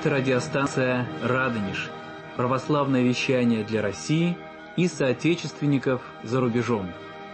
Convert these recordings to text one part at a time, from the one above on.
Это радиостанция «Радонеж», православное вещание для России и соотечественников за рубежом.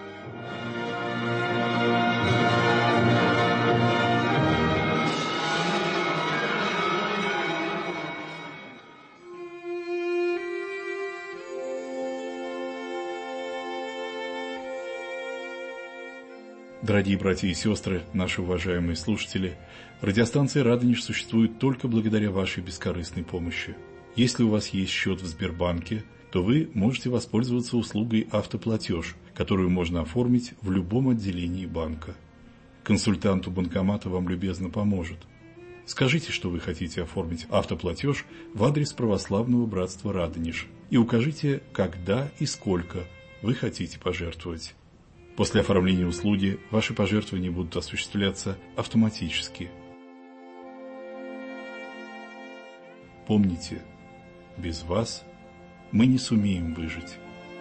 Дорогие братья и сестры, наши уважаемые слушатели, радиостанция «Радонеж» существует только благодаря вашей бескорыстной помощи. Если у вас есть счет в Сбербанке, то вы можете воспользоваться услугой «Автоплатеж», которую можно оформить в любом отделении банка. Консультант у банкомата вам любезно поможет. Скажите, что вы хотите оформить автоплатеж в адрес православного братства «Радонеж» и укажите, когда и сколько вы хотите пожертвовать. После оформления услуги ваши пожертвования будут осуществляться автоматически. Помните, без вас мы не сумеем выжить.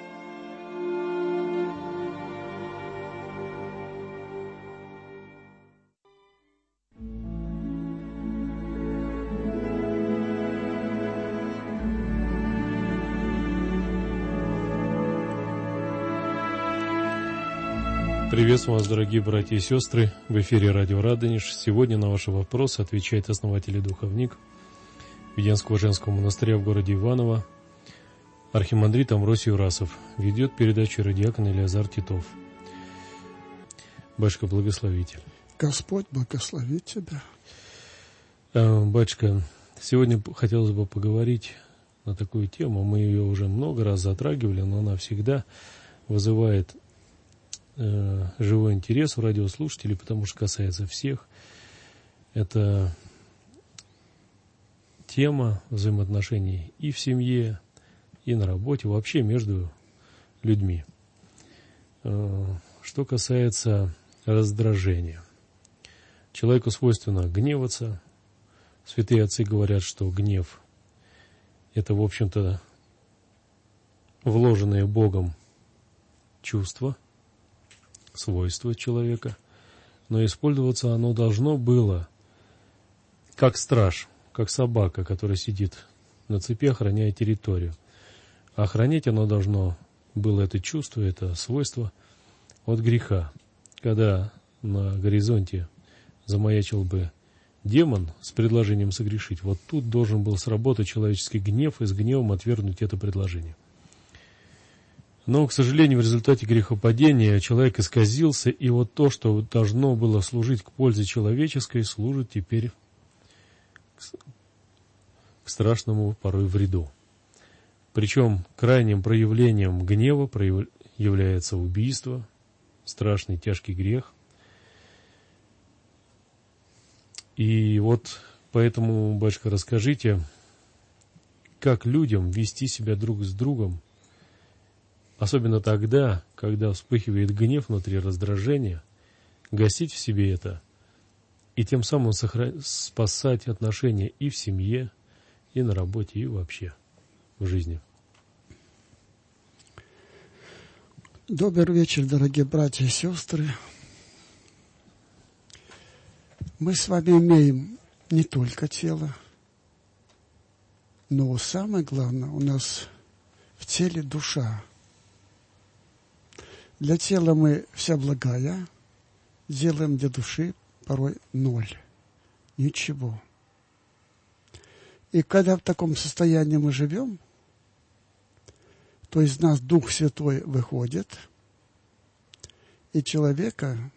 Приветствую вас, дорогие братья и сестры, в эфире радио «Радонеж». Сегодня на ваши вопросы отвечает основатель и духовник Веденского женского монастыря в городе Иваново, архимандрит Амвросий Урасов. Ведет передачу радиакон Элиазар Титов. Батюшка, благословите. Господь благословит тебя. Батюшка, сегодня хотелось бы поговорить на такую тему. Мы ее уже много раз затрагивали, но она всегда вызывает живой интерес у радиослушателей, потому что касается всех. Это тема взаимоотношений и в семье, и на работе, вообще между людьми. Что касается раздражения. Человеку свойственно гневаться. Святые отцы говорят, что гнев – это, в общем-то, вложенные Богом чувства, свойства человека, но использоваться оно должно было как страж, как собака, которая сидит на цепи, охраняя территорию. А охранять оно должно было это чувство, это свойство от греха. Когда на горизонте замаячил бы демон с предложением согрешить, вот тут должен был сработать человеческий гнев и с гневом отвергнуть это предложение. Но, к сожалению, в результате грехопадения человек исказился, и вот то, что должно было служить к пользе человеческой, служит теперь к страшному порой вреду. Причем крайним проявлением гнева является убийство, страшный тяжкий грех. И вот поэтому, батюшка, расскажите, как людям вести себя друг с другом, особенно тогда, когда вспыхивает гнев внутри, раздражение, гасить в себе это и тем самым спасать отношения и в семье, и на работе, и вообще в жизни. Добрый вечер, дорогие братья и сестры. Мы с вами имеем не только тело, но самое главное, у нас в теле душа. Для тела мы вся благая, делаем для души порой ноль. Ничего. И когда в таком состоянии мы живем, то из нас Дух Святой выходит, и человека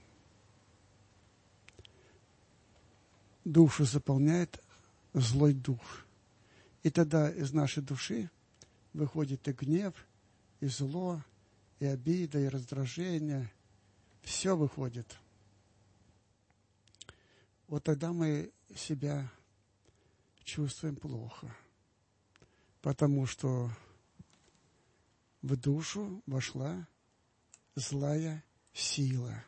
душу заполняет злой дух. И тогда из нашей души выходит и гнев, и зло, и обида, и раздражение. Все выходит. Вот тогда мы себя чувствуем плохо. Потому что в душу вошла злая сила.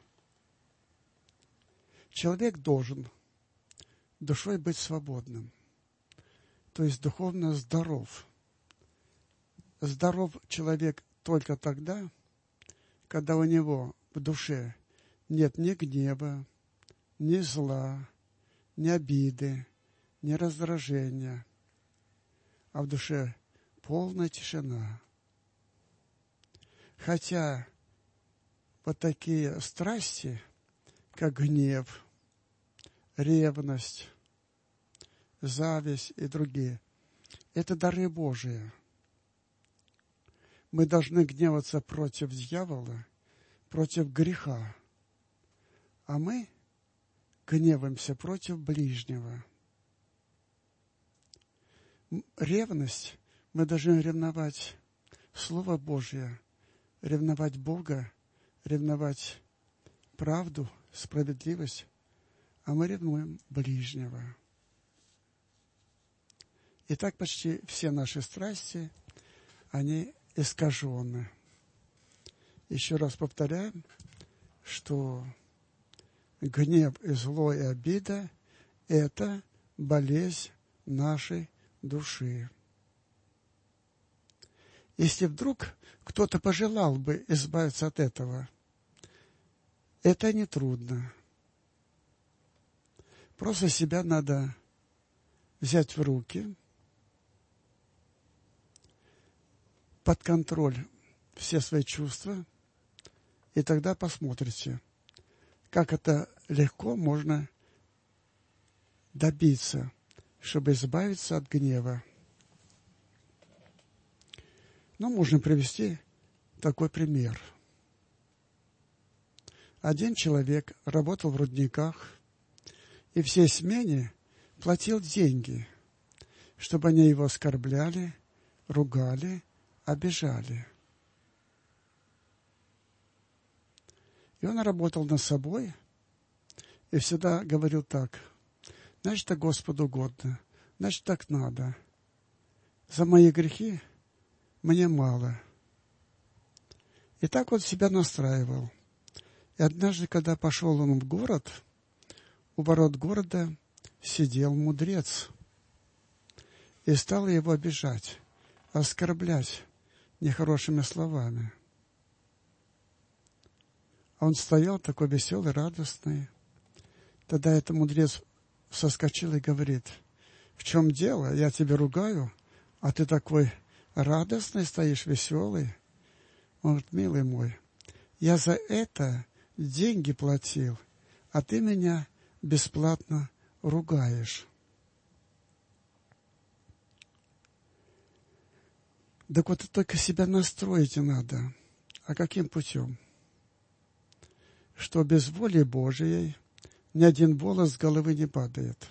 Человек должен душой быть свободным. То есть духовно здоров. Здоров человек только тогда, когда у него в душе нет ни гнева, ни зла, ни обиды, ни раздражения, а в душе полная тишина. Хотя вот такие страсти, как гнев, ревность, зависть и другие, это дары Божии. Мы должны гневаться против дьявола, против греха, а мы гневаемся против ближнего. Ревность, мы должны ревновать Слово Божье, ревновать Бога, ревновать правду, справедливость, а мы ревнуем ближнего. И так почти все наши страсти, они искажены. Еще раз повторяем, что гнев и зло и обида – это болезнь нашей души. Если вдруг кто-то пожелал бы избавиться от этого, это нетрудно. Просто себя надо взять в руки, под контроль все свои чувства, и тогда посмотрите, как это легко можно добиться, чтобы избавиться от гнева. Но можно привести такой пример. Один человек работал в рудниках и всей смене платил деньги, чтобы они его оскорбляли, ругали, обижали. И он работал над собой и всегда говорил так: значит, так Господу угодно, значит, так надо. За мои грехи мне мало. И так он себя настраивал. И однажды, когда пошел он в город, у ворот города сидел мудрец и стал его обижать, оскорблять нехорошими словами. А он стоял такой веселый, радостный. Тогда этот мудрец соскочил и говорит: в чем дело? Я тебя ругаю, а ты такой радостный стоишь, веселый. Он говорит: милый мой, я за это деньги платил, а ты меня бесплатно ругаешь. Так вот, только себя настроить надо. А каким путем? Что без воли Божией ни один волос с головы не падает.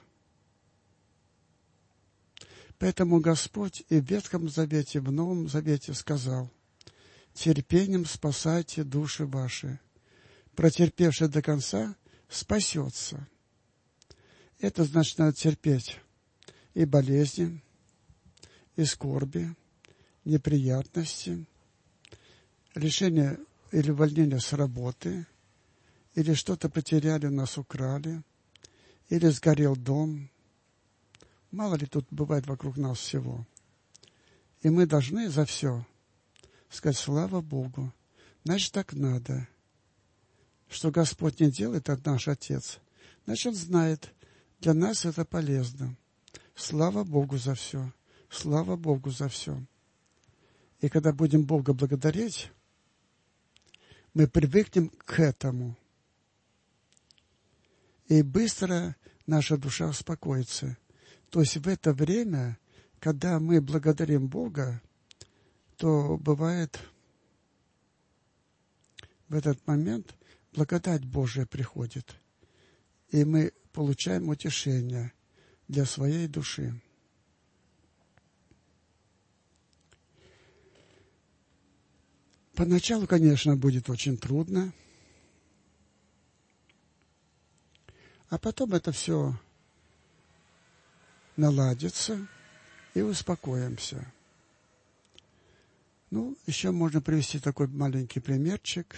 Поэтому Господь и в Ветхом Завете, и в Новом Завете сказал: терпением спасайте души ваши. Протерпевший до конца спасется. Это значит, надо терпеть и болезни, и скорби, неприятности, лишение или увольнение с работы, или что-то потеряли, нас украли, или сгорел дом. Мало ли тут бывает вокруг нас всего. И мы должны за все сказать: слава Богу, значит, так надо. Что Господь не делает, это наш Отец. Значит, Он знает, для нас это полезно. Слава Богу за все. Слава Богу за все. И когда будем Бога благодарить, мы привыкнем к этому. И быстро наша душа успокоится. То есть в это время, когда мы благодарим Бога, то бывает в этот момент благодать Божия приходит. И мы получаем утешение для своей души. Поначалу, конечно, будет очень трудно. А потом это все наладится и успокоимся. Ну, еще можно привести такой маленький примерчик.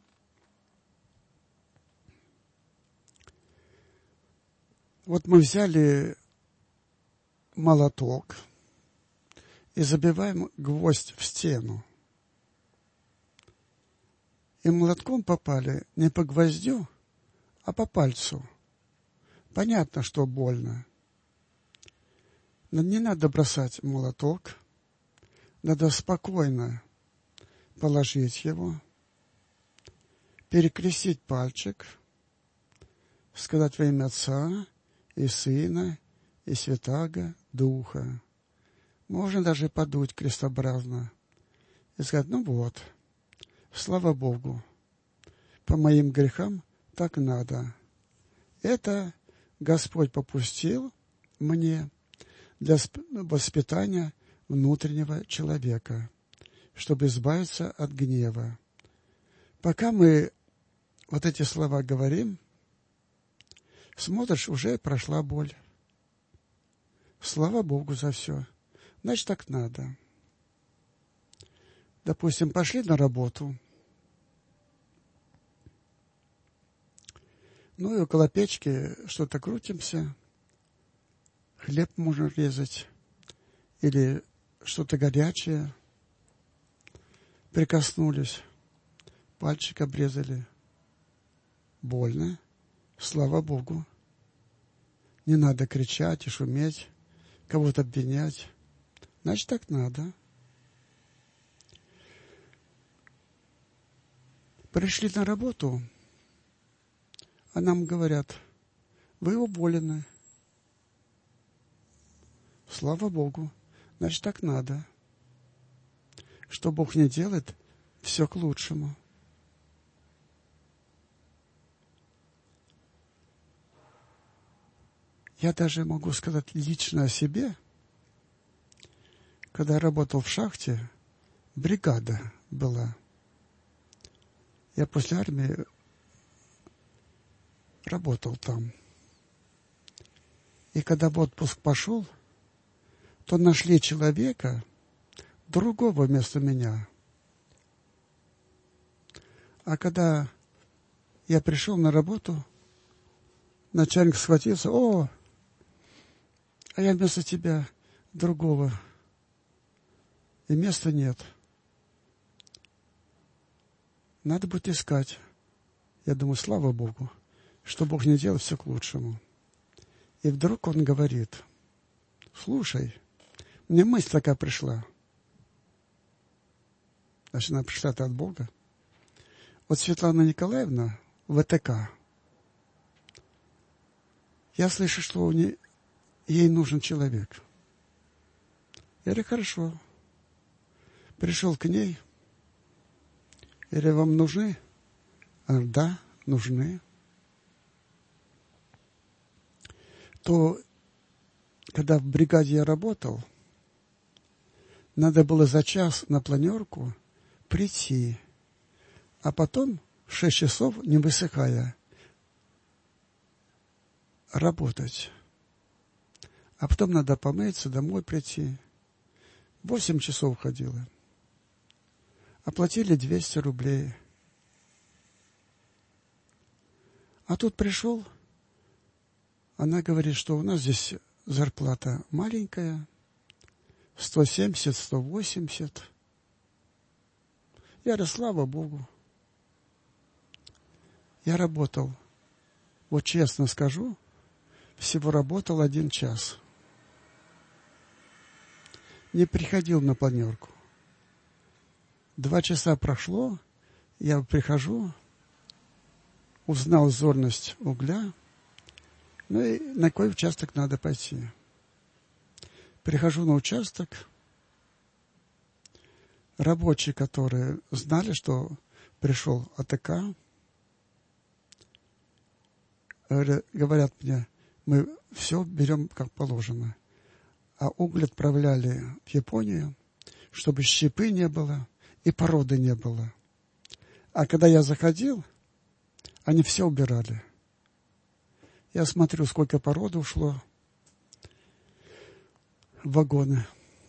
Вот мы взяли молоток и забиваем гвоздь в стену. И молотком попали не по гвоздю, а по пальцу. Понятно, что больно. Но не надо бросать молоток. Надо спокойно положить его, перекрестить пальчик, сказать во имя Отца и Сына и Святаго Духа. Можно даже подуть крестообразно и сказать: ну вот, слава Богу, по моим грехам так надо. Это Господь попустил мне для воспитания внутреннего человека, чтобы избавиться от гнева. Пока мы вот эти слова говорим, смотришь, уже прошла боль. Слава Богу за все. Значит, так надо. Допустим, пошли на работу. Ну и около печки что-то крутимся. Хлеб можно резать. Или что-то горячее. Прикоснулись. Пальчик обрезали. Больно. Слава Богу. Не надо кричать и шуметь, кого-то обвинять. Значит, так надо. Пришли на работу, а нам говорят: вы уволены. Слава Богу. Значит, так надо. Что Бог не делает, все к лучшему. Я даже могу сказать лично о себе. Когда я работал в шахте, бригада была. Я после армии работал там. И когда в отпуск пошел, то нашли человека, другого вместо меня. А когда я пришел на работу, начальник схватился: о, а я вместо тебя другого. И места нет. Надо будет искать. Я думаю, слава Богу, что Бог не делает, все к лучшему. И вдруг он говорит: слушай, мне мысль такая пришла. Значит, она пришла-то от Бога. Вот Светлана Николаевна, ВТК, я слышу, что ей нужен человек. Я говорю: хорошо. Пришел к ней. Я говорю: вам нужны? Она говорит: да, нужны. То, когда в бригаде я работал, надо было за час на планерку прийти, а потом в 6 часов, не высыхая, работать. А потом надо помыться, домой прийти. 8 часов ходила. Оплатили 200 рублей. А тут пришел, она говорит, что у нас здесь зарплата маленькая, 170, 180. Я говорю: слава Богу. Я работал, вот честно скажу, всего работал 1 час. Не приходил на планерку. 2 часа прошло, я прихожу, узнал зорность угля, ну и на какой участок надо пойти. Прихожу на участок, рабочие, которые знали, что пришел АТК, говорят мне: мы все берем как положено. А уголь отправляли в Японию, чтобы щепы не было и породы не было. А когда я заходил, они все убирали. Я смотрю, сколько породы ушло в вагоны.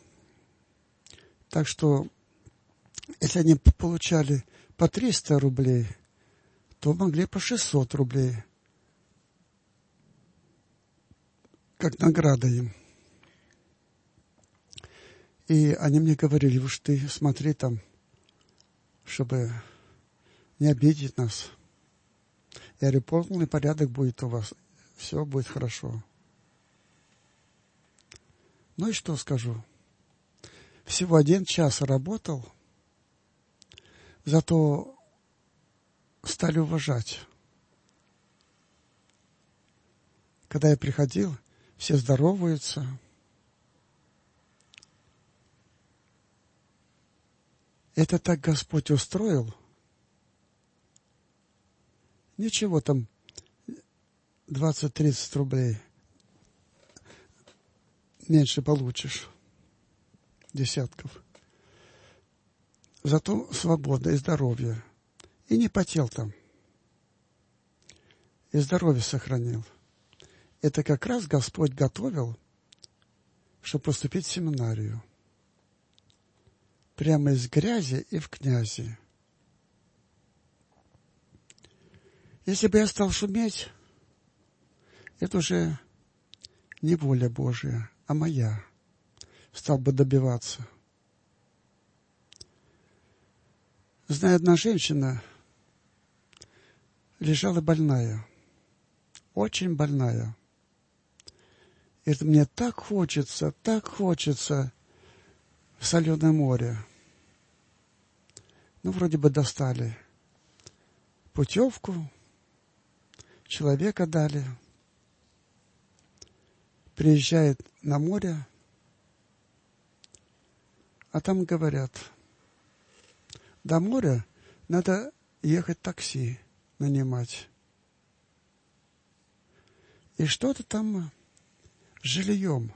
Так что, если они получали по 300 рублей, то могли по 600 рублей. Как награда им. И они мне говорили: уж ты смотри там, чтобы не обидеть нас. Я говорю: полный порядок будет у вас, все будет хорошо. Ну и что скажу? Всего 1 час работал, зато стали уважать. Когда я приходил, все здороваются. Это так Господь устроил. Ничего там 20-30 рублей меньше получишь. Десятков. Зато свобода и здоровье. И не потел там. И здоровье сохранил. Это как раз Господь готовил, чтобы поступить в семинарию. Прямо из грязи и в князи. Если бы я стал шуметь, это уже не воля Божия, а моя. Стал бы добиваться. Знаю, одна женщина лежала больная. Очень больная. И это мне так хочется в соленое море. Ну, вроде бы достали путевку, человека дали. Приезжает на море, а там говорят, до моря надо ехать такси нанимать. И что-то там с жильем.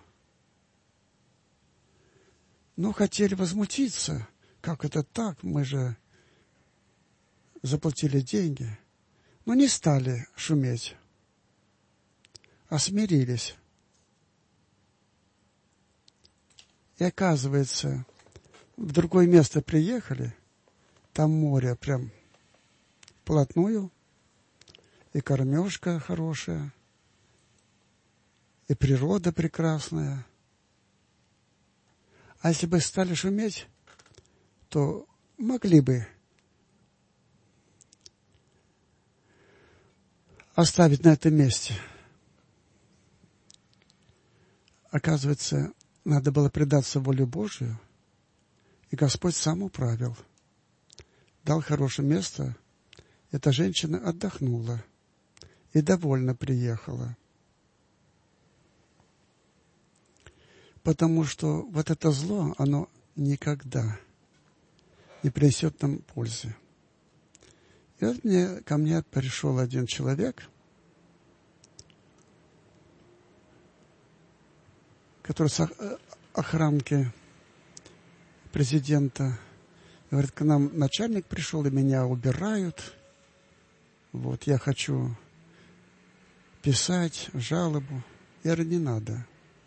Ну, хотели возмутиться. Как это так? Мы же заплатили деньги. Но не стали шуметь, а смирились. И оказывается, в другое место приехали, там море прям вплотную, и кормежка хорошая, и природа прекрасная. А если бы стали шуметь, то могли бы оставить на этом месте. Оказывается, надо было предаться воле Божию, и Господь сам управил. Дал хорошее место, эта женщина отдохнула и довольно приехала. Потому что вот это зло, оно никогда не принесет нам пользы. И вот ко мне пришел один человек, который с охранки президента. Говорит, к нам начальник пришел, и меня убирают. Вот, я хочу писать жалобу. Я говорю, не надо.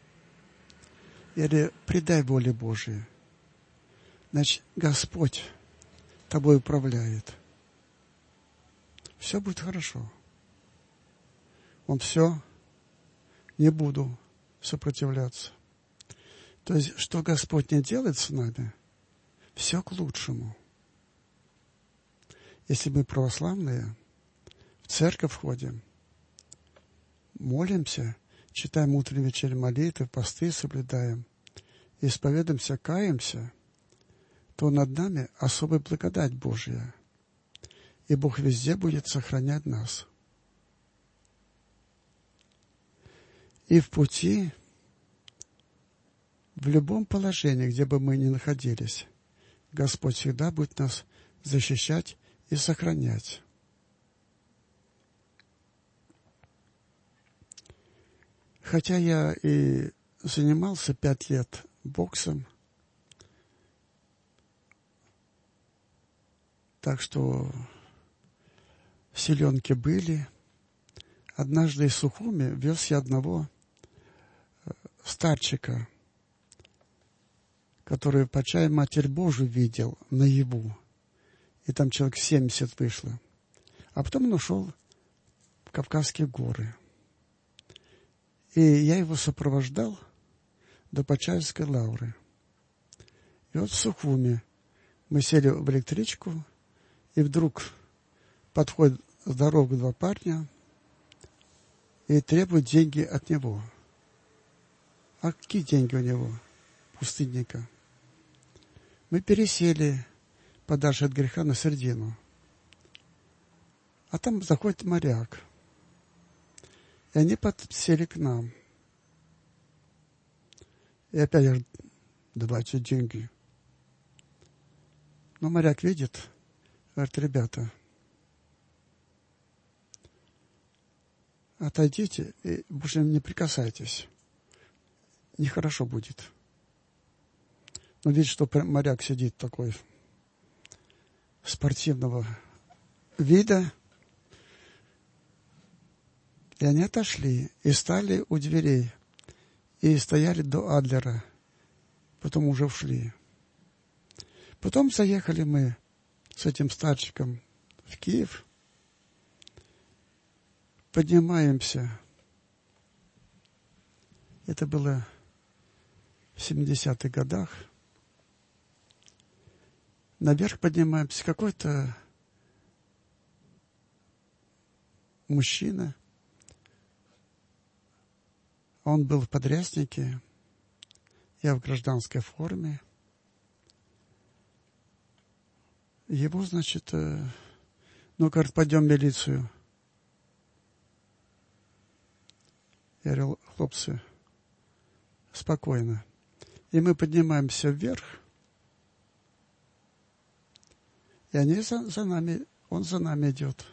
Я говорю, предай воле Божией. Значит, Господь тобой управляет. Все будет хорошо. Он все, не буду сопротивляться. То есть, что Господь не делает с нами, все к лучшему. Если мы православные, в церковь ходим, молимся, читаем утренние вечерние молитвы, посты соблюдаем, исповедуемся, каемся, то над нами особая благодать Божья. И Бог везде будет сохранять нас. И в пути, в любом положении, где бы мы ни находились, Господь всегда будет нас защищать и сохранять. Хотя я и занимался 5 лет боксом, так что селенки были. Однажды из Сухуми вез я одного старчика, который по чаю Матерь Божию видел наяву. И там человек 70 вышло. А потом он ушел в Кавказские горы. И я его сопровождал до Почаевской лавры. И вот в Сухуми мы сели в электричку, и вдруг подходят с дороги 2 парня и требуют деньги от него. А какие деньги у него, пустынника? Мы пересели подальше от греха на середину. А там заходит моряк. И они подсели к нам. И опять говорят, давайте деньги. Но моряк видит, говорит, ребята, отойдите и больше не прикасайтесь. Нехорошо будет. Но видит, что моряк сидит такой спортивного вида. И они отошли и стали у дверей. И стояли до Адлера. Потом уже ушли. Потом заехали мы с этим старчиком в Киев. Поднимаемся. Это было в 70-х годах. Наверх поднимаемся. Какой-то мужчина. Он был в подряснике. Я в гражданской форме. Его, значит, говорит, пойдем в милицию. Я говорю, хлопцы, спокойно. И мы поднимаемся вверх. И они за нами, он за нами идет.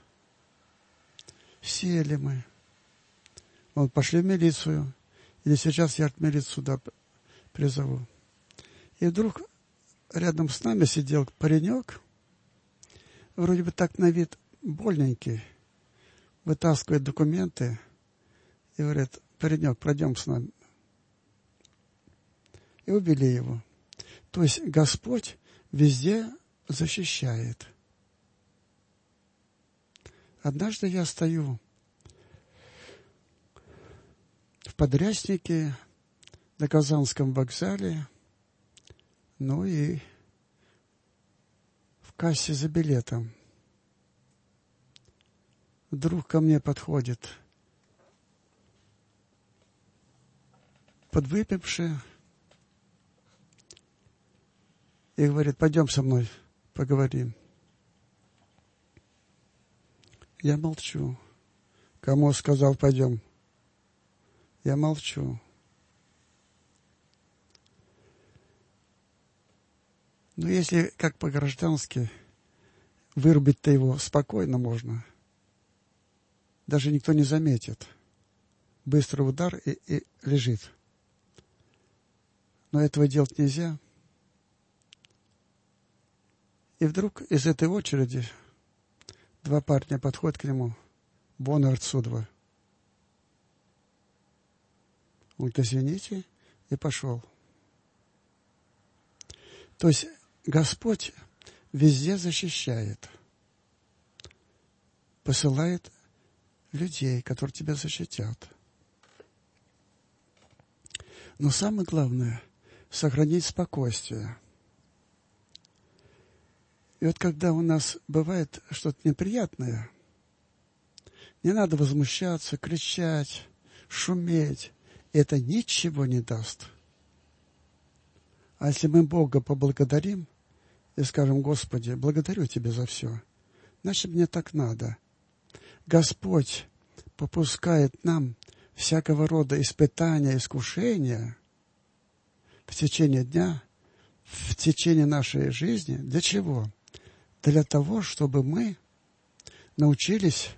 Сели мы. Вот пошли в милицию. Или сейчас я милицию сюда призову. И вдруг рядом с нами сидел паренек, вроде бы так на вид больненький, вытаскивает документы и говорит, паренек, пройдем с нами. И убили его. То есть Господь везде защищает. Однажды я стою в подряснике на Казанском вокзале, ну и в кассе за билетом. Вдруг ко мне подходит подвыпивший и говорит, пойдем со мной поговорим. Я молчу. Кому сказал, пойдем? Я молчу. Но если как по-граждански вырубить-то его спокойно можно. Даже никто не заметит. Быстрый удар и лежит. Но этого делать нельзя. И вдруг из этой очереди два парня подходят к нему. Вон отсюда. Он говорит, извините, и пошел. То есть Господь везде защищает. Посылает людей, которые тебя защитят. Но самое главное — сохранить спокойствие. И вот когда у нас бывает что-то неприятное, не надо возмущаться, кричать, шуметь. Это ничего не даст. А если мы Бога поблагодарим и скажем, Господи, благодарю Тебя за все, значит, мне так надо. Господь попускает нам всякого рода испытания, искушения в течение дня, в течение нашей жизни. Для чего? Для того, чтобы мы научились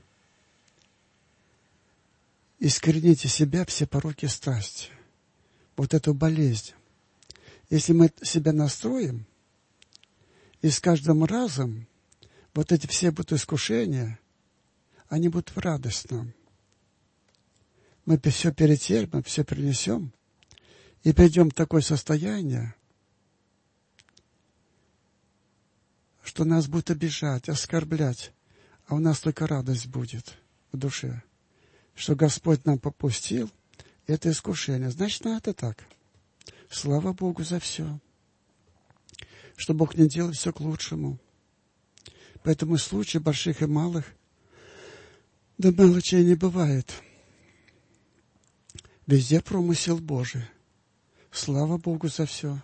искоренить из себя все пороки и страсти. Вот эту болезнь. Если мы себя настроим, и с каждым разом вот эти все будут искушения, они будут в радость нам. Мы все перетерпим, все перенесем, и придем в такое состояние, что нас будут обижать, оскорблять, а у нас только радость будет в душе, что Господь нам попустил это искушение. Значит, надо так. Слава Богу за все. Что Бог не делает все к лучшему. Поэтому случаев больших и малых, да мелочей не бывает. Везде промысел Божий. слава Богу за все.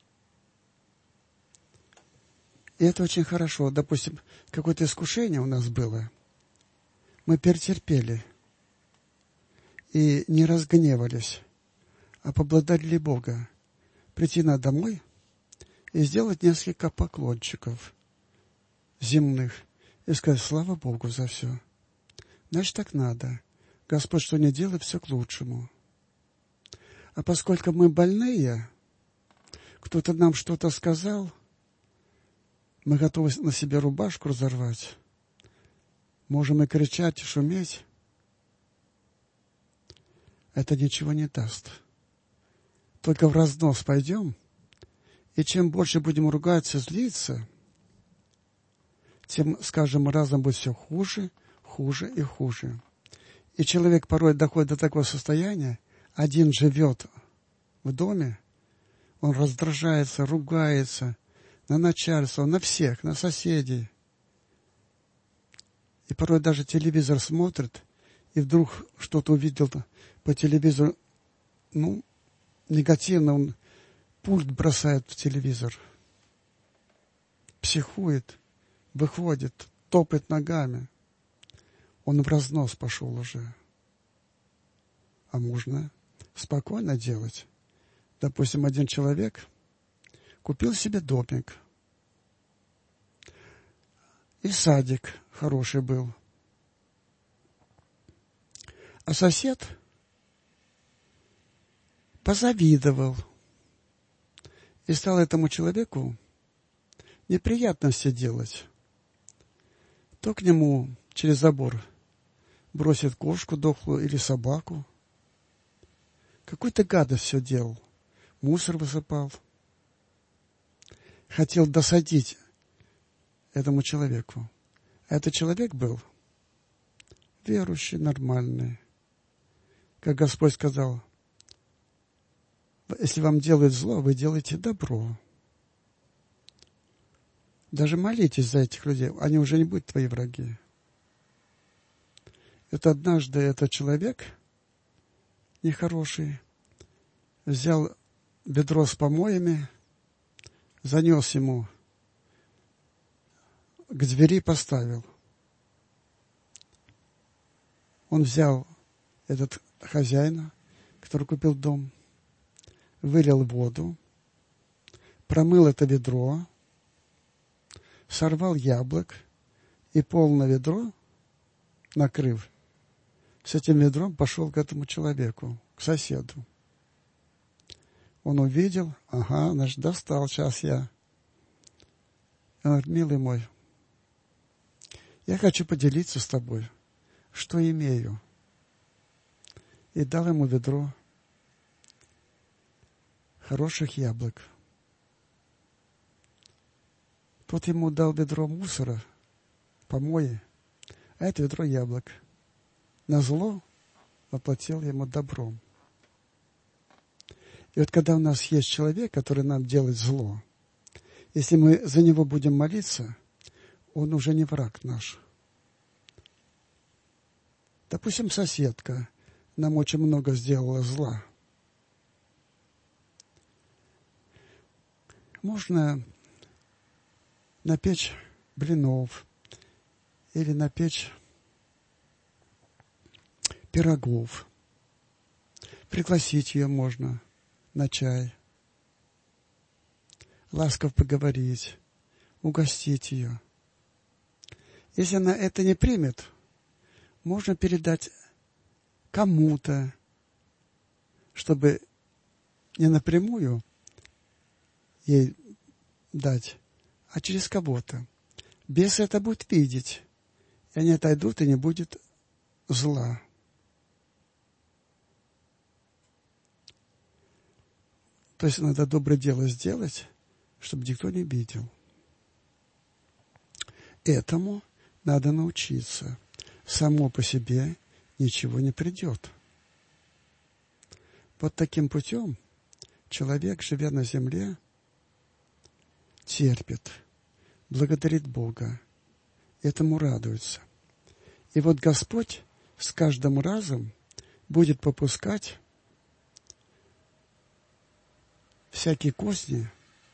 И это очень хорошо. Допустим, какое-то искушение у нас было. Мы перетерпели и не разгневались, а поблагодарили Бога. Прийти на домой и сделать несколько поклончиков земных и сказать: слава Богу за все. Значит, так надо. Господь что не делает, все к лучшему. А поскольку мы больные, кто-то нам что-то сказал, мы готовы на себе рубашку разорвать, можем и кричать, и шуметь. Это ничего не даст. Только в разнос пойдем, и чем больше будем ругаться, злиться, тем с каждым разом будет все хуже, хуже и хуже. И человек порой доходит до такого состояния, один живет в доме, он раздражается, ругается на начальство, на всех, на соседей. И порой даже телевизор смотрит, и вдруг что-то увидел по телевизору, негативно, он пульт бросает в телевизор, психует, выходит, топает ногами. Он в разнос пошел уже. А можно спокойно делать. Допустим, один человек купил себе домик. И садик хороший был. А сосед позавидовал. И стал этому человеку неприятности делать. То к нему через забор бросит кошку дохлую или собаку. Какую-то гадость все делал. Мусор высыпал. Хотел досадить этому человеку. А этот человек был верующий, нормальный. Как Господь сказал: если вам делают зло, вы делаете добро. Даже молитесь за этих людей, они уже не будут твои враги. Это однажды этот человек нехороший взял ведро с помоями, занес ему к двери, поставил. Он взял этот хозяина, который купил дом, вылил воду, промыл это ведро, сорвал яблок и полное ведро, накрыв, с этим ведром пошел к этому человеку, к соседу. Он увидел, значит, достал, сейчас я. Он говорит: милый мой, я хочу поделиться с тобой, что имею. И дал ему ведро хороших яблок. Тот ему дал ведро мусора, помои, а это ведро яблок. Назло воплотил ему добром. И вот когда у нас есть человек, который нам делает зло, если мы за него будем молиться, он уже не враг наш. Допустим, соседка нам очень много сделала зла. Можно напечь блинов или напечь пирогов. Пригласить ее можно на чай. Ласково поговорить, угостить ее. Если она это не примет, можно передать кому-то, чтобы не напрямую ей дать, а через кого-то. Бес это будет видеть, и они отойдут, и не будет зла. То есть надо доброе дело сделать, чтобы никто не видел. Этому надо научиться. Само по себе ничего не придет. Вот таким путем человек, живя на земле, терпит, благодарит Бога, этому радуется. И вот Господь с каждым разом будет попускать всякие козни,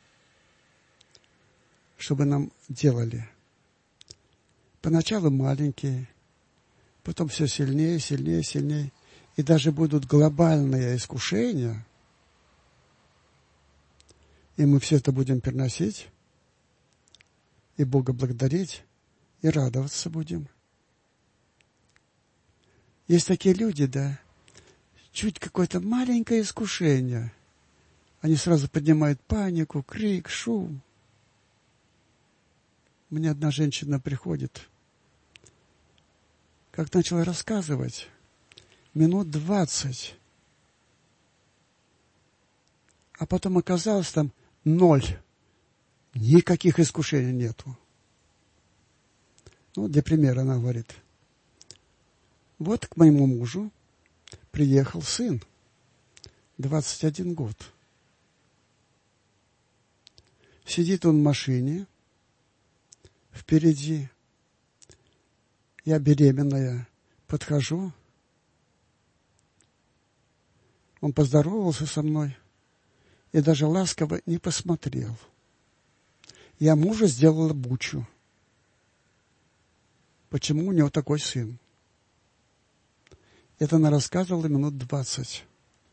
чтобы нам делали. Поначалу маленькие, потом все сильнее, сильнее, сильнее. И даже будут глобальные искушения, и мы все это будем переносить, и Бога благодарить, и радоваться будем. Есть такие люди, да, чуть какое-то маленькое искушение, они сразу поднимают панику, крик, шум. Мне одна женщина приходит, как начала рассказывать, минут 20, а потом оказалось там 0, никаких искушений нету. Ну, для примера она говорит, вот к моему мужу приехал сын, 21 год. Сидит он в машине, впереди, я беременная, подхожу, он поздоровался со мной и даже ласково не посмотрел. Я мужу сделала бучу. Почему у него такой сын? Это она рассказывала минут 20.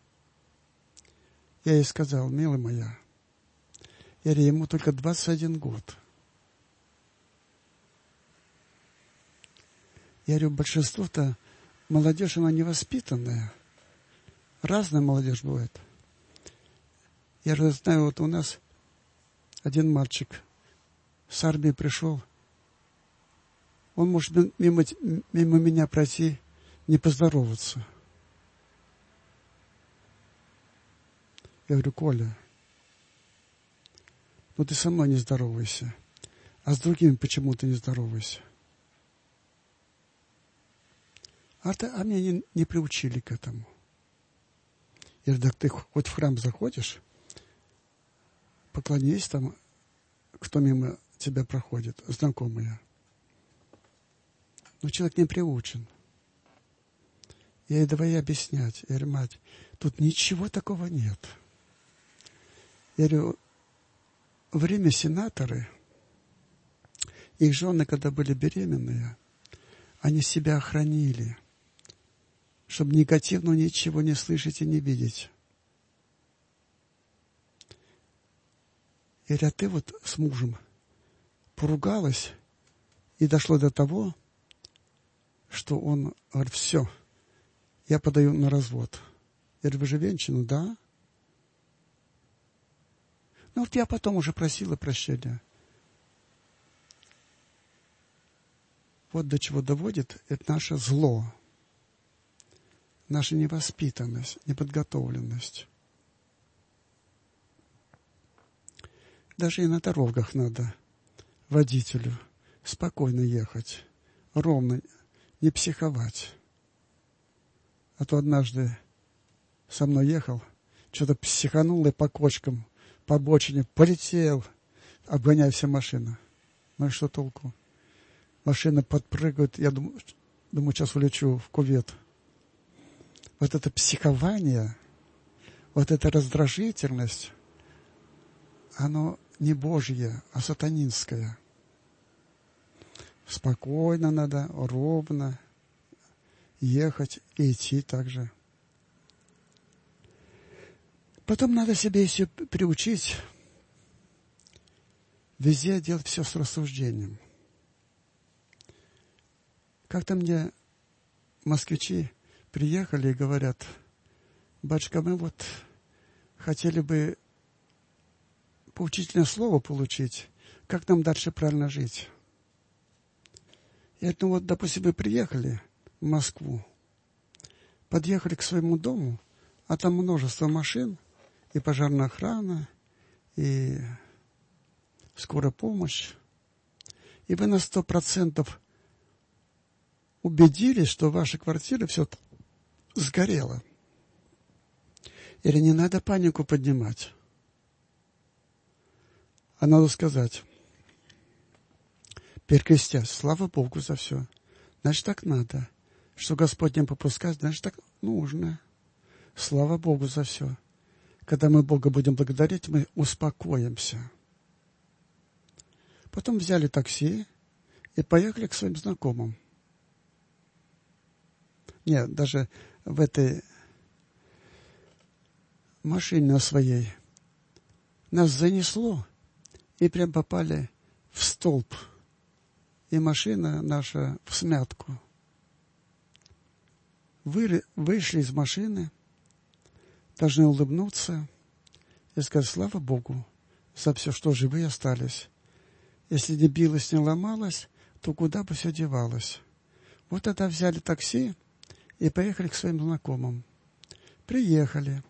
Я ей сказал, милая моя, я говорю, ему только 21 год. Я говорю, большинство-то молодежь, она невоспитанная. Разная молодежь бывает. Я же знаю, вот у нас один мальчик с армии пришел. Он может мимо меня пройти, не поздороваться. Я говорю, Коля, ну ты со мной не здоровайся, а с другими почему ты не здоровайся? А меня не приучили к этому. Я говорю, так ты хоть в храм заходишь, поклонись там, кто мимо тебя проходит, знакомые. Но человек не приучен. Я ей давай объяснять. Я говорю, мать, тут ничего такого нет. Я говорю, в Риме сенаторы, их жены, когда были беременные, они себя охранили, чтобы негативно ничего не слышать и не видеть. Я говорю, а ты вот с мужем поругалась, и дошло до того, что он говорит, все, я подаю на развод. Я говорю, вы же венчаны, да? Ну вот я потом уже просила прощения. Вот до чего доводит это наше зло, наша невоспитанность, неподготовленность. Даже и на дорогах надо водителю спокойно ехать, ровно, не психовать. А то однажды со мной ехал, что-то психанул и по кочкам, по обочине полетел, обгоняя все машины. Ну и что толку? Машина подпрыгивает, я думаю, сейчас улечу в кювет. Вот это психование, вот эта раздражительность, оно не Божье, а сатанинское. Спокойно надо, ровно ехать и идти так же. Потом надо себе еще приучить везде делать все с рассуждением. Как-то мне москвичи приехали и говорят, батюшка, мы вот хотели бы поучительное слово получить, как нам дальше правильно жить. Я говорю, ну вот, допустим, вы приехали в Москву, подъехали к своему дому, а там множество машин, и пожарная охрана, и скорая помощь. И вы на 100% убедились, что ваша квартира все сгорела. Или не надо панику поднимать. А надо сказать, перекрестясь, слава Богу за все. Значит, так надо. Что Господь не попускает, значит, так нужно. Слава Богу за все. когда мы Бога будем благодарить, мы успокоимся. Потом взяли такси и поехали к своим знакомым. Нет, даже в этой машине на своей нас занесло и прям попали в столб. И машина наша в смятку. Вышли из машины, должны улыбнуться и сказать: слава Богу за все, что живые остались. Если не билось, не ломалось, то куда бы все девалось? Вот тогда взяли такси и поехали к своим знакомым. Приехали,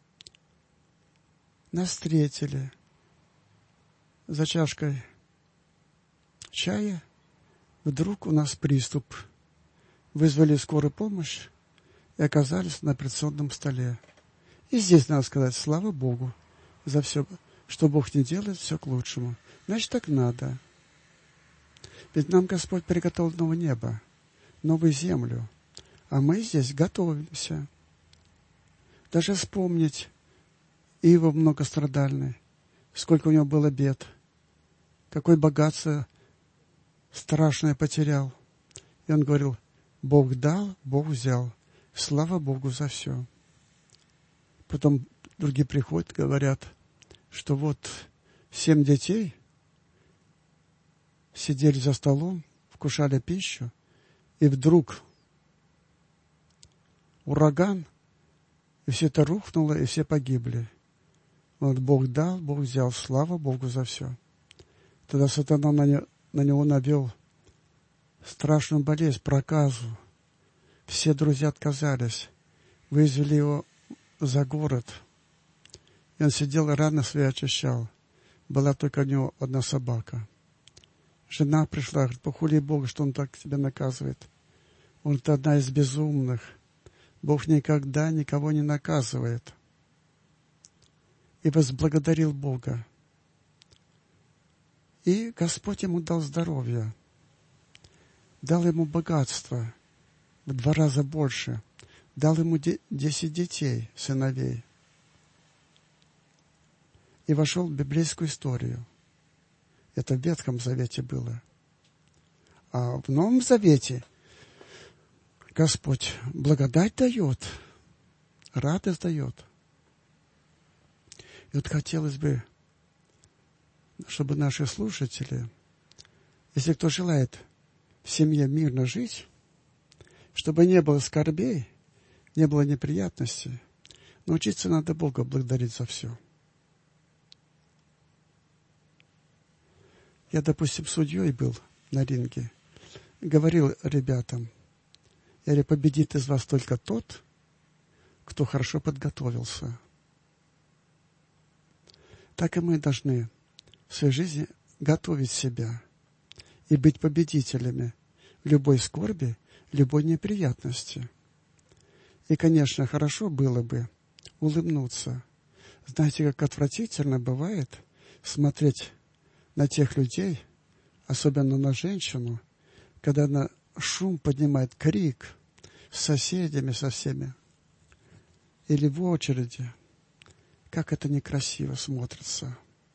нас встретили за чашкой чая. Вдруг у нас приступ. Вызвали скорую помощь и оказались на операционном столе. И здесь надо сказать: слава Богу за все, что Бог не делает, все к лучшему. Значит, так надо. Ведь нам Господь приготовил новое небо, новую землю, а мы здесь готовимся. Даже вспомнить Иова многострадальный, сколько у него было бед, какое богатство страшное потерял. И он говорил: Бог дал, Бог взял. Слава Богу за все. Потом другие приходят, говорят, что вот 7 детей сидели за столом, вкушали пищу, и вдруг ураган, и все это рухнуло, и все погибли. Вот Бог дал, Бог взял. Слава Богу за все. Тогда сатана на него навел страшную болезнь, проказу. Все друзья отказались. Вывели его за город. И он сидел и раны свои очищал. Была только у него одна собака. Жена пришла, говорит: похули Бога, что он так тебя наказывает. Он это одна из безумных. Бог никогда никого не наказывает. И возблагодарил Бога. И Господь ему дал здоровье. Дал ему богатство в 2 раза больше. Дал ему 10 детей, сыновей. И вошел в библейскую историю. Это в Ветхом Завете было. А в Новом Завете Господь благодать дает, радость дает. И вот хотелось бы, чтобы наши слушатели, если кто желает в семье мирно жить, чтобы не было скорбей, не было неприятностей, научиться надо Бога благодарить за все. Я, допустим, судьей был на ринге, говорил ребятам: я говорю, победит из вас только тот, кто хорошо подготовился. Так и мы должны в своей жизни готовить себя и быть победителями в любой скорби, любой неприятности. И, конечно, хорошо было бы улыбнуться. Знаете, как отвратительно бывает смотреть на тех людей, особенно на женщину, когда она шум поднимает, крик с соседями, со всеми, или в очереди. Как это некрасиво смотрится.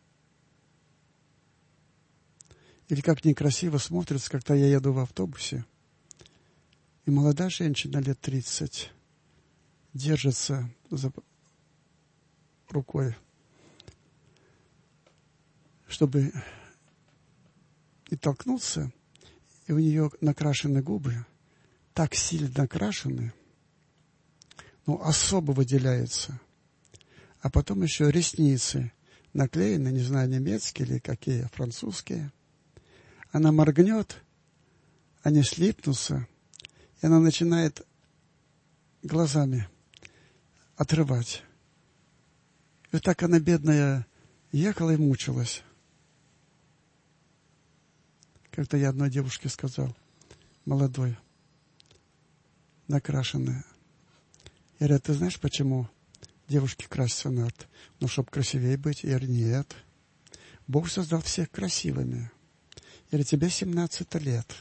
Или как некрасиво смотрится, когда я еду в автобусе, и молодая женщина лет 30 держится за рукой, чтобы и толкнуться, и у нее накрашены губы, так сильно накрашены, но особо выделяется. А потом еще ресницы наклеены, не знаю, немецкие или какие, французские. Она моргнет, они слипнутся, и она начинает глазами отрывать. И вот так она, бедная, ехала и мучилась. Как-то я одной девушке сказал, молодой, накрашенная. Я говорю: ты знаешь, почему девушки красятся надо? Ну, чтобы красивее быть. Я говорю: нет. Бог создал всех красивыми. Я говорю: тебе 17 лет.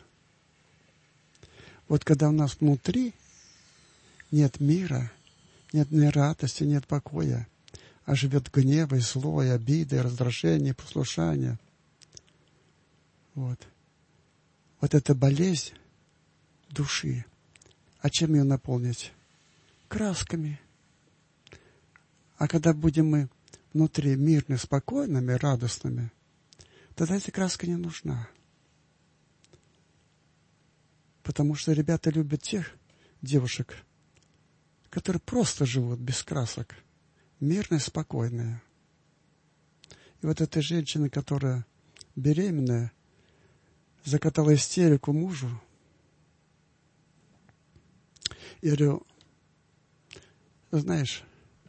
Вот когда у нас внутри нет мира, нет ни радости, нет покоя, а живет гнев и зло, и обида, и раздражение, и послушание. Вот. Вот эта болезнь души. А чем ее наполнить? Красками. А когда будем мы внутри мирными, спокойными, радостными, тогда эта краска не нужна. Потому что ребята любят тех девушек, которые просто живут без красок, мирные, спокойные. И вот эта женщина, которая беременная, закатала истерику мужу. Я говорю, знаешь,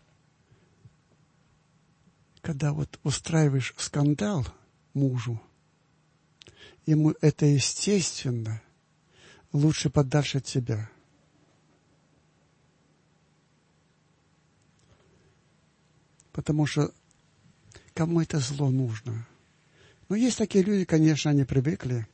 когда вот устраиваешь скандал мужу, ему это естественно, лучше подальше от тебя. Потому что кому это зло нужно? Но есть такие люди, конечно, они привыкли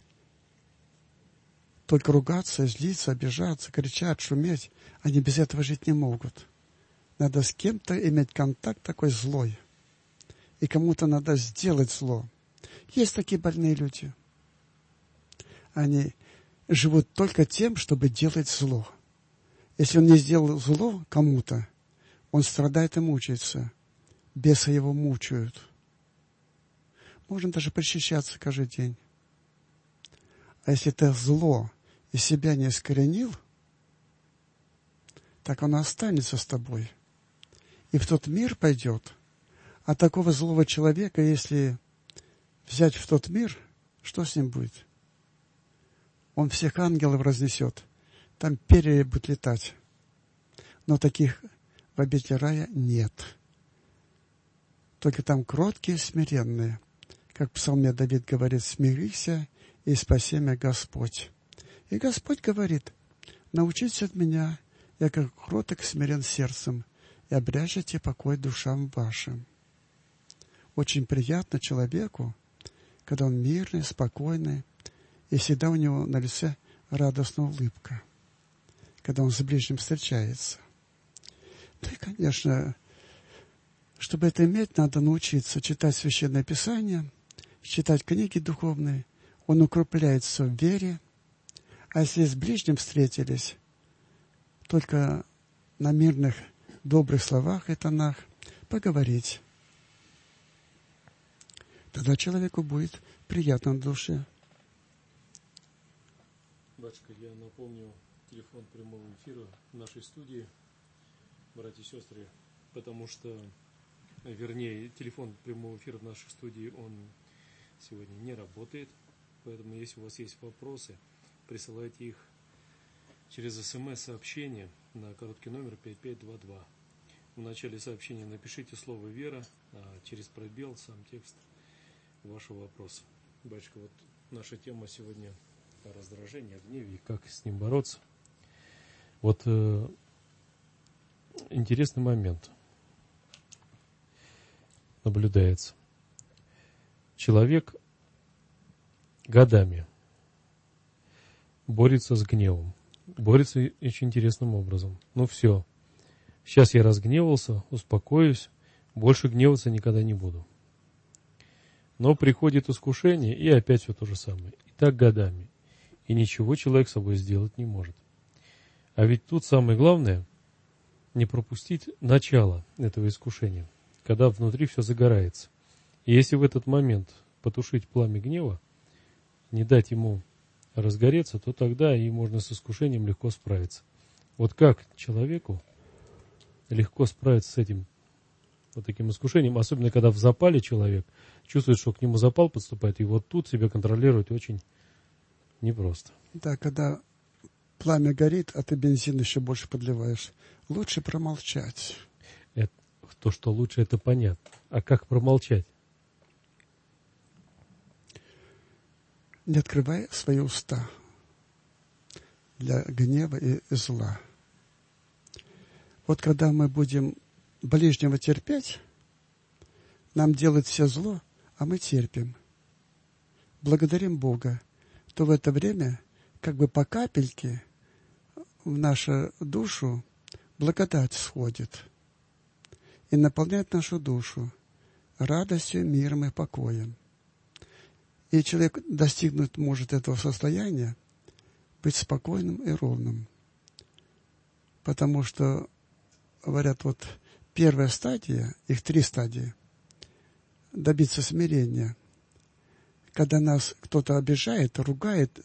только ругаться, злиться, обижаться, кричать, шуметь. Они без этого жить не могут. Надо с кем-то иметь контакт такой злой. И кому-то надо сделать зло. Есть такие больные люди. Они живут только тем, чтобы делать зло. Если он не сделал зло кому-то, он страдает и мучается. Бесы его мучают. Можно даже причащаться каждый день. А если ты зло из себя не искоренил, так оно останется с тобой. И в тот мир пойдет. А такого злого человека, если взять в тот мир, что с ним будет? Он всех ангелов разнесет. Там перья будут летать. Но таких в обители рая нет. Только там кроткие, смиренные. Как в псалме Давид говорит, смирися и спаси меня Господь. И Господь говорит, научитесь от меня, я как кроток, смирен сердцем, и обряжете покой душам вашим. Очень приятно человеку, когда он мирный, спокойный, и всегда у него на лице радостная улыбка, когда он с ближним встречается. Ну и, конечно, чтобы это иметь, надо научиться читать Священное Писание, читать книги духовные. Он укрепляется в вере. А если с ближним встретились, только на мирных, добрых словах и тонах поговорить. Тогда человеку будет приятно на душе. Батюшка, я напомню телефон прямого эфира в нашей студии, братья и сестры, потому что, вернее, телефон прямого эфира в нашей студии, он сегодня не работает, поэтому если у вас есть вопросы, присылайте их через СМС-сообщение на короткий номер 5522. В начале сообщения напишите слово «Вера», а через пробел сам текст вашего вопроса. Батюшка, вот наша тема сегодня о раздражении, о гневе и как с ним бороться. Вот интересный момент наблюдается. Человек годами борется с гневом. Борется очень интересным образом. Ну все, сейчас я разгневался, успокоюсь, больше гневаться никогда не буду. Но приходит искушение, и опять все то же самое. И так годами. И ничего человек с собой сделать не может. А ведь тут самое главное не пропустить начало этого искушения, когда внутри все загорается. И если в этот момент потушить пламя гнева, не дать ему разгореться, то тогда и можно с искушением легко справиться. Вот как человеку легко справиться с этим вот таким искушением, особенно когда в запале человек чувствует, что к нему запал подступает, и вот тут себя контролировать очень непросто. Да, когда пламя горит, а ты бензин еще больше подливаешь, лучше промолчать. То, что лучше, это понятно. А как промолчать? Не открывай свои уста для гнева и зла. Вот когда мы будем ближнего терпеть, нам делают все зло, а мы терпим. Благодарим Бога, то в это время как бы по капельке в нашу душу благодать сходит. и наполняет нашу душу радостью, миром и покоем. И человек достигнуть может этого состояния, быть спокойным и ровным. Потому что, говорят, вот первая стадия, их 3 стадии, добиться смирения. Когда нас кто-то обижает, ругает,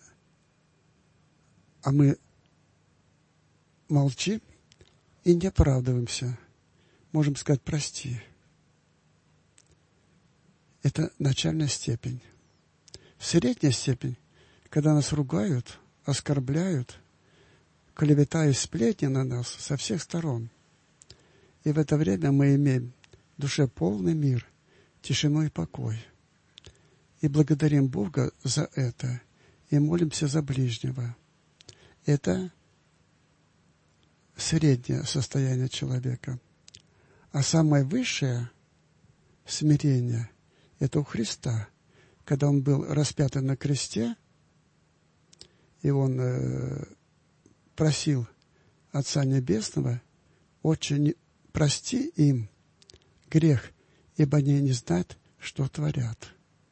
а мы молчим и не оправдываемся. Можем сказать «прости». Это начальная степень. Средняя степень, когда нас ругают, оскорбляют, клеветают сплетни на нас со всех сторон. И в это время мы имеем в душе полный мир, тишину и покой. И благодарим Бога за это, и молимся за ближнего. Это среднее состояние человека. А самое высшее смирение – это у Христа, когда Он был распятый на кресте, и Он просил Отца Небесного: «Отче, прости им грех, ибо они не знают, что творят».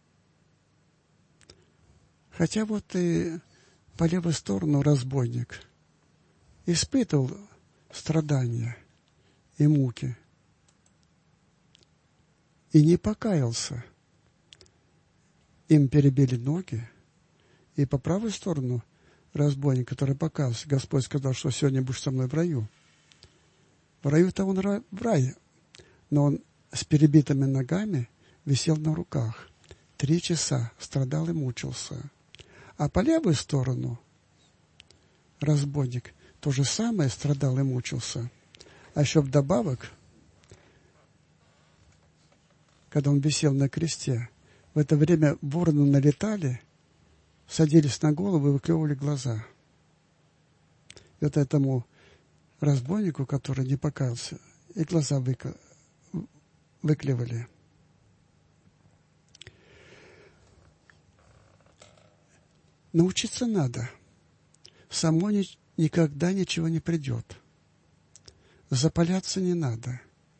Хотя вот и по левую сторону разбойник испытывал страдания и муки и не покаялся. Им перебили ноги, и по правую сторону разбойник, который покаялся, Господь сказал, что сегодня будешь со мной в раю. В раю-то он в рае, но он с перебитыми ногами висел на руках. 3 часа страдал и мучился. А по левую сторону разбойник то же самое страдал и мучился. А еще вдобавок, когда он висел на кресте, в это время вороны налетали, садились на голову и выклевывали глаза. И вот этому разбойнику, который не покаялся, и глаза выклевали. Научиться надо. Само никогда ничего не придет. Запаляться не надо.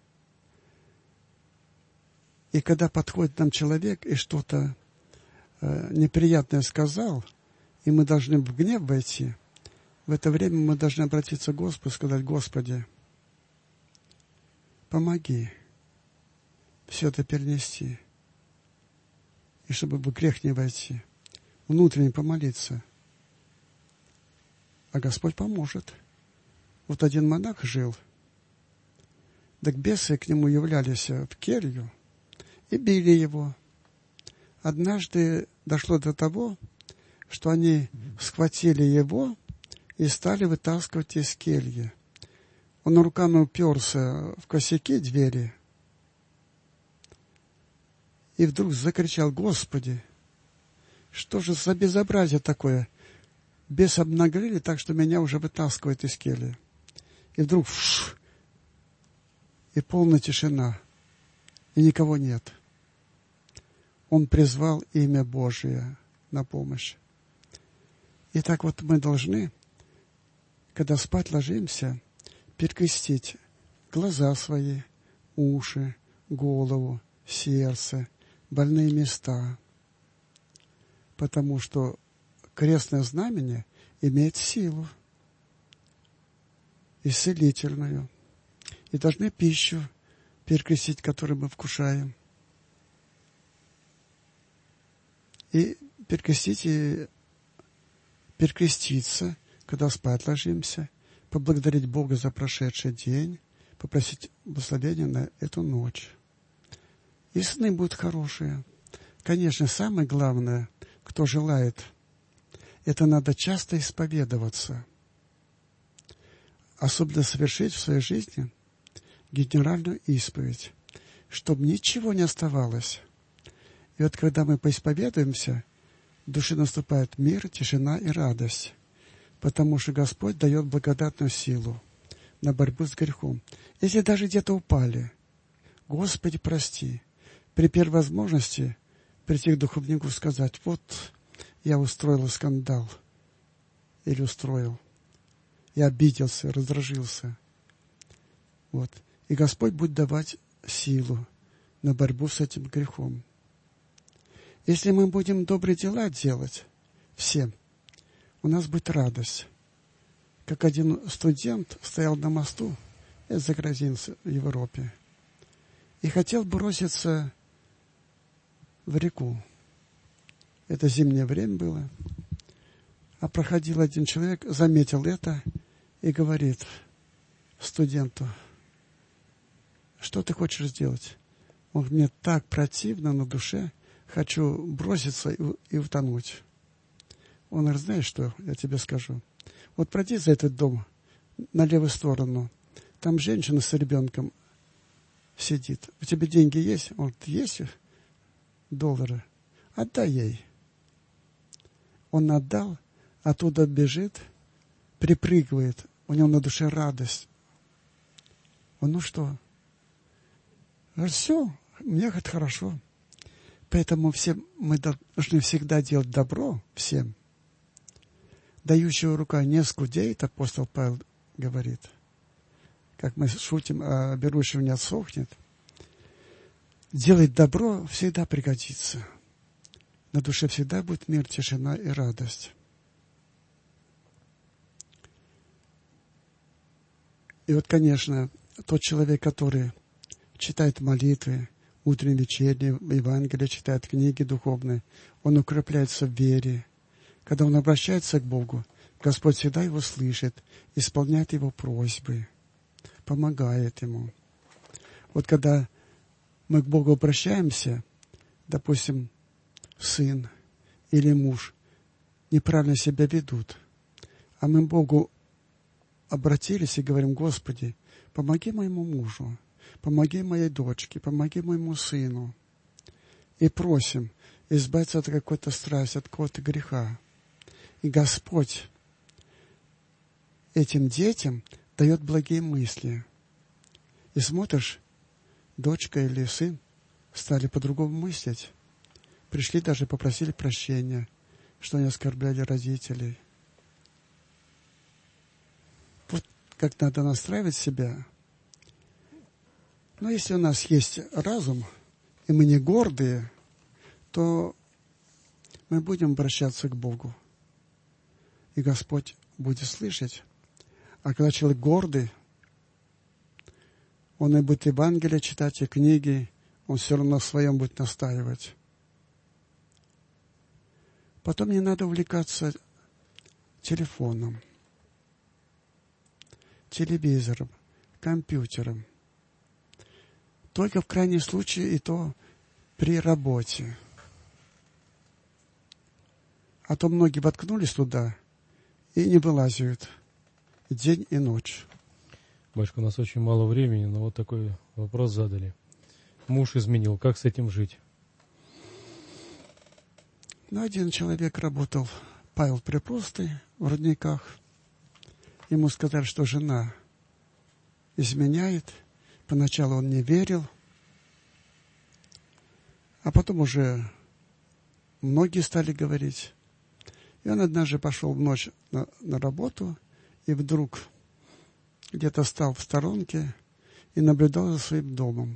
И когда подходит нам человек и что-то неприятное сказал, и мы должны в гнев войти, в это время мы должны обратиться к Господу и сказать: «Господи, помоги все это перенести, и чтобы в грех не войти». Внутренне помолиться. А Господь поможет. Вот один монах жил, так бесы к нему являлись в келью и били его. Однажды дошло до того, что они схватили его и стали вытаскивать из кельи. Он руками уперся в косяки двери и вдруг закричал: «Господи, что же за безобразие такое? Бесы обнаглели так, что меня уже вытаскивают из кельи». И вдруг и полная тишина, и никого нет. Он призвал имя Божие на помощь. И так вот мы должны, когда спать ложимся, перекрестить глаза свои, уши, голову, сердце, больные места. Потому что крестное знамение имеет силу исцелительную. И должны пищу перекрестить, которую мы вкушаем. И перекрестить, и перекреститься, когда спать ложимся, поблагодарить Бога за прошедший день, попросить благословения на эту ночь. И сны будут хорошие. Конечно, самое главное, кто желает, это надо часто исповедоваться. Особенно совершить в своей жизни генеральную исповедь, чтобы ничего не оставалось. И вот когда мы поисповедуемся, в душе наступает мир, тишина и радость, потому что Господь дает благодатную силу на борьбу с грехом. Если даже где-то упали, Господи, прости. При первой возможности прийти к духовнику и сказать: вот я устроил скандал или устроил, я обиделся, раздражился. Вот. И Господь будет давать силу на борьбу с этим грехом. Если мы будем добрые дела делать всем, у нас будет радость. Как один студент стоял на мосту, из-за границы в Европе, и хотел броситься в реку. Это зимнее время было. А проходил один человек, заметил это и говорит студенту: что ты хочешь сделать? Он: мне так противно на душе, хочу броситься и утонуть. Он говорит: знаешь что, я тебе скажу. Вот пройди за этот дом на левую сторону. Там женщина с ребенком сидит. У тебя деньги есть? Он говорит: есть доллары. Отдай ей. Он отдал, оттуда бежит, припрыгивает. У него на душе радость. Он: ну что? Говорит: все, мне говорит, хорошо. Поэтому мы должны всегда делать добро всем. Дающего рука не скудеет, апостол Павел говорит. Как мы шутим, а берущего не отсохнет. Делать добро всегда пригодится. На душе всегда будет мир, тишина и радость. И вот, конечно, тот человек, который читает молитвы, утренние, вечерние, Евангелие, читает книги духовные, он укрепляется в вере. Когда он обращается к Богу, Господь всегда его слышит, исполняет его просьбы, помогает ему. Вот когда мы к Богу обращаемся, допустим, сын или муж неправильно себя ведут, а мы к Богу обратились и говорим: Господи, помоги моему мужу, помоги моей дочке, помоги моему сыну. И просим избавиться от какой-то страсти, от какого-то греха. И Господь этим детям дает благие мысли. И смотришь, дочка или сын стали по-другому мыслить. Пришли, даже попросили прощения, что они оскорбляли родителей. Вот как надо настраивать себя. Но если у нас есть разум, и мы не гордые, то мы будем обращаться к Богу. И Господь будет слышать. А когда человек гордый, он и будет Евангелие читать, и книги, он все равно в своем будет настаивать. Потом не надо увлекаться телефоном, телевизором, компьютером. Только в крайнем случае, и то при работе. А то многие воткнулись туда и не вылазят день и ночь. Батюшка, у нас очень мало времени, но вот такой вопрос задали. Муж изменил, как с этим жить? Один человек работал, Павел Препростый, в Родниках. Ему сказали, что жена изменяет. Поначалу он не верил, а потом уже многие стали говорить. И он однажды пошел в ночь на работу, и вдруг где-то стал в сторонке и наблюдал за своим домом.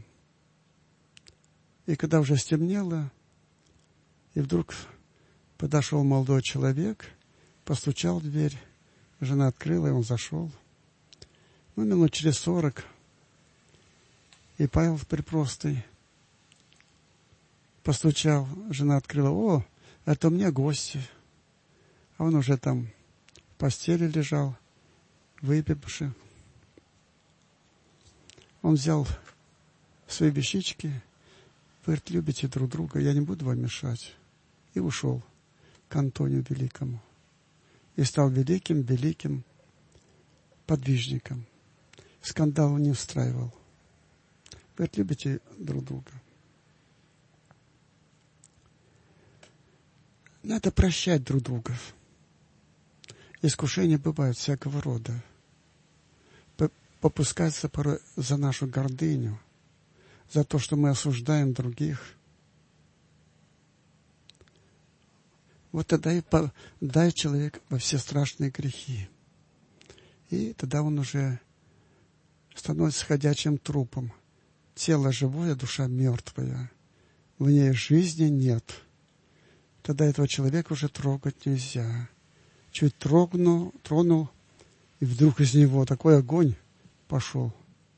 И когда уже стемнело, и вдруг подошел молодой человек, постучал в дверь, жена открыла, и он зашел. Минут через 40, и Павел Препростый постучал, жена открыла: о, это у меня гости. А он уже там в постели лежал, выпивший. Он взял свои вещички, говорит: любите друг друга, я не буду вам мешать. И ушел к Антонию Великому. И стал великим подвижником. Скандал не устраивал. Говорит: любите друг друга. Надо прощать друг друга. Искушения бывают всякого рода. Попускаться порой за нашу гордыню, за то, что мы осуждаем других. Вот тогда и дай человек во все страшные грехи. И тогда он уже становится ходячим трупом. тело живое, душа мертвая. В ней жизни нет. Тогда этого человека уже трогать нельзя. Чуть тронул, и вдруг из него такой огонь пошел.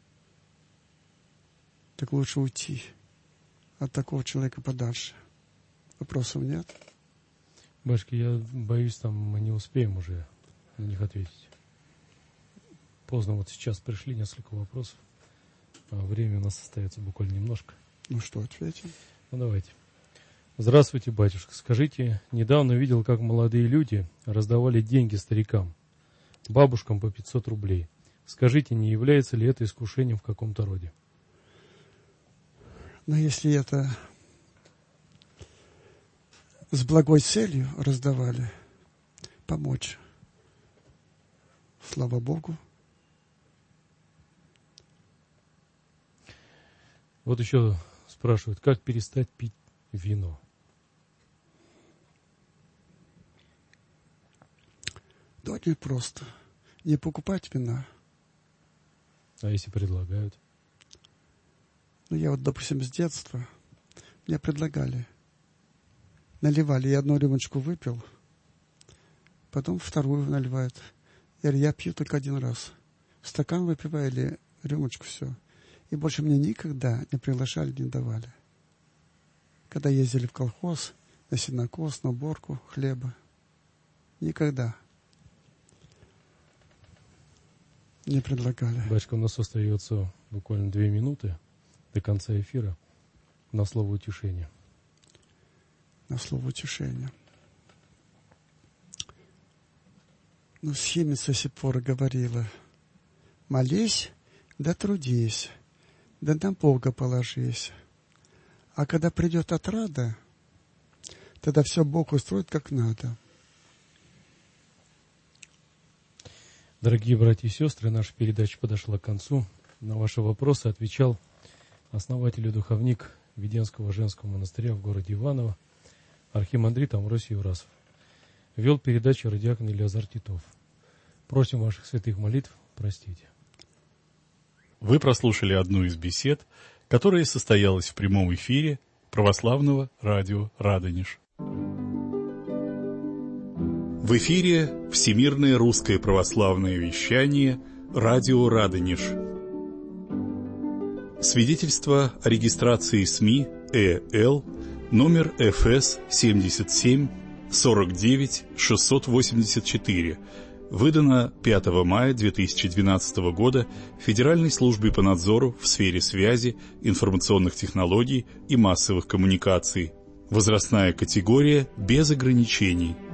Так лучше уйти от такого человека подальше. Вопросов нет? Батюшка, я боюсь, там мы не успеем уже на них ответить. Поздно, вот сейчас пришли несколько вопросов, а времени у нас остается буквально немножко. Ну что, ответим? Ну давайте. Здравствуйте, батюшка. Скажите, недавно видел, как молодые люди раздавали деньги старикам, бабушкам по 500 рублей. Скажите, не является ли это искушением в каком-то роде? Но если это с благой целью раздавали, помочь, слава Богу. Вот еще спрашивают, как перестать пить вино? Да очень просто. Не покупать вина. А если предлагают? Ну, я вот, допустим, с детства мне предлагали. Наливали. Я одну рюмочку выпил, потом вторую наливают. Я говорю, я пью только один раз. Стакан выпиваю или рюмочку, все. И больше мне никогда не приглашали, не давали. Когда ездили в колхоз, на сенокос, на уборку хлеба. Никогда не предлагали. Батюшка, у нас остается буквально 2 минуты до конца эфира на слово утешения. На слово утешения. Ну, схимница Сипора говорила, молись, да трудись, да на Бога положись. А когда придет отрада, тогда все Бог устроит как надо. Дорогие братья и сестры, наша передача подошла к концу. На ваши вопросы отвечал основатель и духовник Веденского женского монастыря в городе Иваново, архимандрит Амвросий Юрасов. Вел передачу радиакон Илиазар Титов. Просим ваших святых молитв простите. Вы прослушали одну из бесед, которая состоялась в прямом эфире православного радио «Радонеж». В эфире Всемирное русское православное вещание «Радио Радонеж». Свидетельство о регистрации СМИ ЭЛ номер ФС 77 49 684, выдано 5 мая 2012 года Федеральной службой по надзору в сфере связи, информационных технологий и массовых коммуникаций. Возрастная категория без ограничений.